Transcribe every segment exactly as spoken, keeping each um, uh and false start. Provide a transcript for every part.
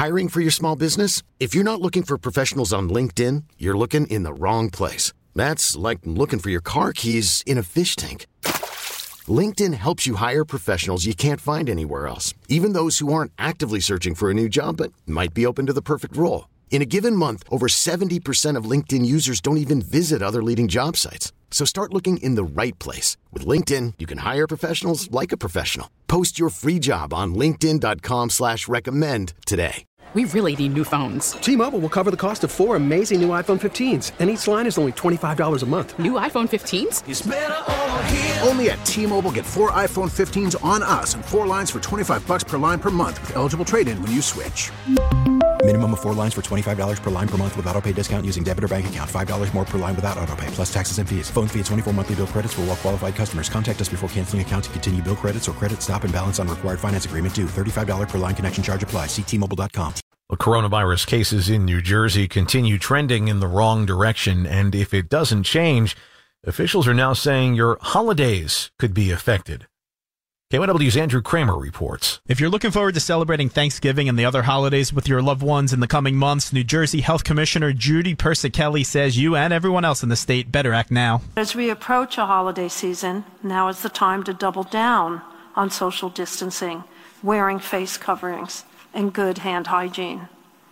Hiring for your small business? If you're not looking for professionals on LinkedIn, you're looking in the wrong place. That's like looking for your car keys in a fish tank. LinkedIn helps you hire professionals you can't find anywhere else, even those who aren't actively searching for a new job but might be open to the perfect role. In a given month, over seventy percent of LinkedIn users don't even visit other leading job sites. So start looking in the right place. With LinkedIn, you can hire professionals like a professional. Post your free job on linkedin.com slash recommend today. We really need new phones. T-Mobile will cover the cost of four amazing new iPhone fifteens, and each line is only twenty-five dollars a month. New iPhone fifteens? It's better over here. Only at T-Mobile, get four iPhone fifteens on us and four lines for twenty-five dollars per line per month with eligible trade-in when you switch. Minimum of four lines for twenty-five dollars per line per month with autopay discount using debit or bank account. five dollars more per line without autopay, plus taxes and fees. Phone fee at twenty-four monthly bill credits for well-qualified customers. Contact us before canceling account to continue bill credits or credit stop and balance on required finance agreement due. thirty-five dollars per line connection charge applies. See T Mobile dot com. The coronavirus cases in New Jersey continue trending in the wrong direction, and if it doesn't change, officials are now saying your holidays could be affected. K Y W's Andrew Kramer reports. If you're looking forward to celebrating Thanksgiving and the other holidays with your loved ones in the coming months, New Jersey Health Commissioner Judy Persichilli says you and everyone else in the state better act now. As we approach a holiday season, now is the time to double down on social distancing, wearing face coverings, and good hand hygiene.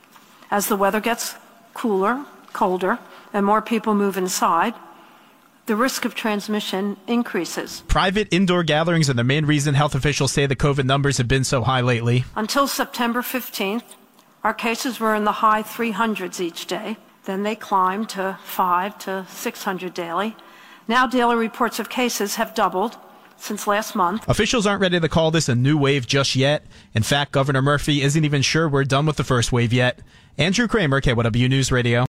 As the weather gets cooler, colder, and more people move inside, the risk of transmission increases. Private indoor gatherings are the main reason health officials say the COVID numbers have been so high lately. Until September fifteenth, our cases were in the high three hundreds each day. Then they climbed to five to six hundred daily. Now daily reports of cases have doubled since last month. Officials aren't ready to call this a new wave just yet. In fact, Governor Murphy isn't even sure we're done with the first wave yet. Andrew Kramer, K Y W News Radio.